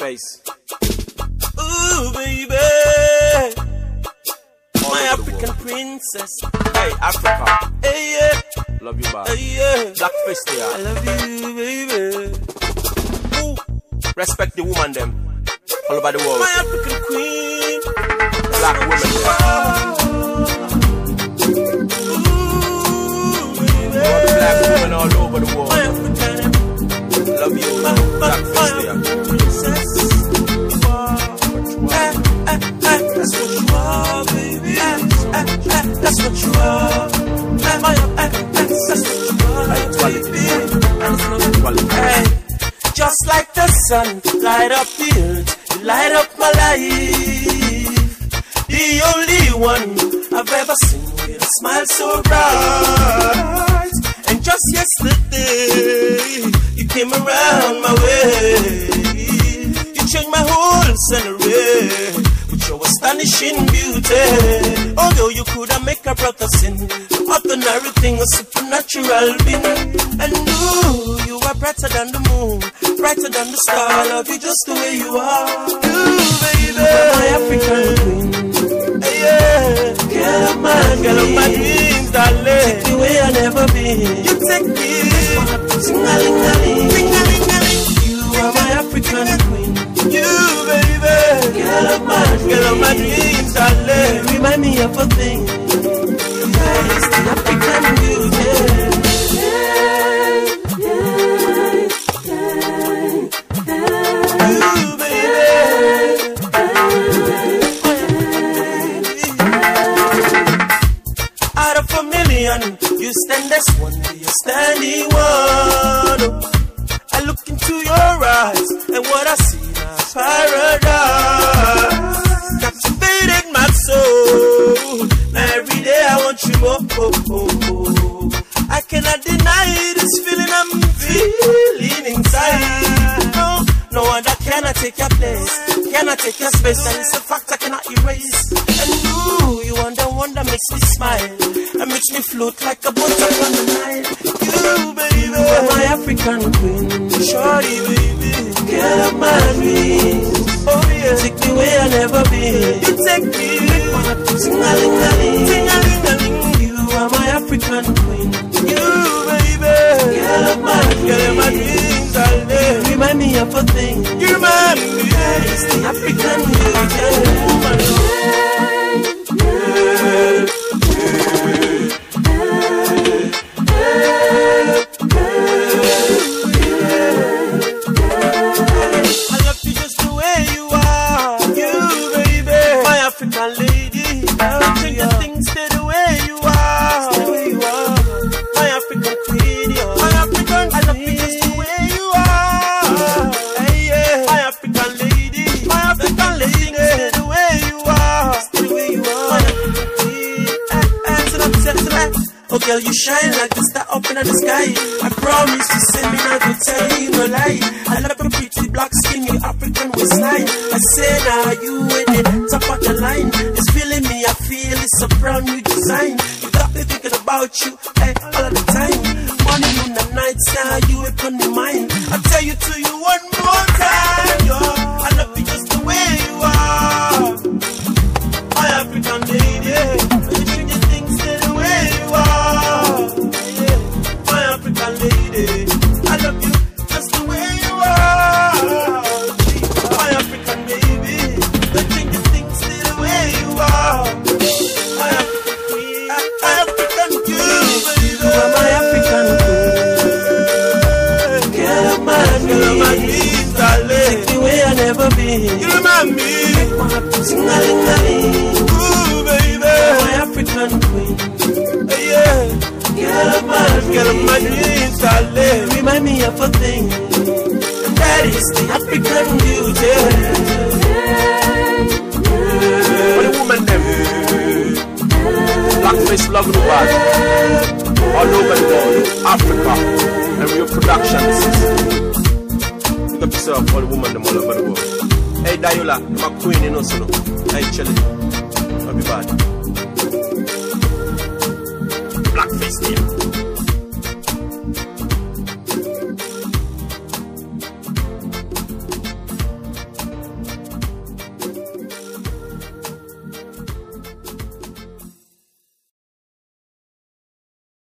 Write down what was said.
Blackface. Ooh, baby, my African princess. Hey, Africa. Hey, yeah. Love you, bad. Hey, yeah. Blackface I there. love you, baby. Ooh, Respect the woman, them. All over the world. my African queen. Black women. All the black women all over the world. My African Love you, Blackface there. princess. That's what you are, baby. That's what you are. My African princess. That's what you are, baby. Hey, just like the sun, light up the earth, you light up my life. The only one I've ever seen with a smile so bright. And just yesterday, you came around my way. You changed my whole scenery with your astonishing beauty. Although you could have make a brother sin, ordinary thing, a supernatural being. And ooh, you are brighter than the moon, brighter than the star. I love you just the way you are. You, baby, you are my African queen. Hey, yeah. Girl of my dreams, darling. Take me where I never been. You take me. Ting-a-ling-a-ling. Ting-a-ling-a-ling. You are my African queen. You, baby, girl of my dreams, darling. Remind me of a thing. It's the African beauty. You stand as one, you're standing one. I look into your eyes, and what I see now is paradise. Captivated my soul. Now every day I want you more. I cannot deny this feeling I'm feeling inside. No other cannot take your place, cannot take your space, and it's a fact I cannot erase. And you are the one that makes me smile, that makes me float like a boat upon the Nile. You, baby, you are my African queen. Shorty, baby, girl of my dreams. Oh yeah, take me where I never been. You take me, ting-a-ling-a-ling, ting-a-ling-a-ling. You are my African queen. You, baby, girl of my dreams, darling. Remind me of a thing. You remind me, it's the African beauty. Oh girl, you shine like the star up in the sky. I promise you, say me not to tell you no lie. I love your pretty black skin, your African waistline. I say now you in the top of the line. It's feeling me, I feel it's a brand new design. You got me thinking about you, hey, all of the time. Morning, noon, and night, now you up on my mind. I tell you to you one more time, yo. I love you just the way you are, my African lady. You change your things to the way you are, yeah, my African lady. I love you just the way you are, my African baby. You change your things to the way you are, my African queen, my African queen. You are my African queen. Girl of my dreams, darling. Take me where I never been. You remind me. Ting-a-ling-a-ling. Ooh, baby, my African queen. Yeah, girl of my dreams, darling. Remind me of a thing, and that is the African beauty. For the woman, them. Blackface love the world. All over the world. Africa. And real productions. Look up yourself for the woman, them all over the world. Hey, Dayola, my queen, you know, so no. Hey, chillin'. Love you bad. Blackface here.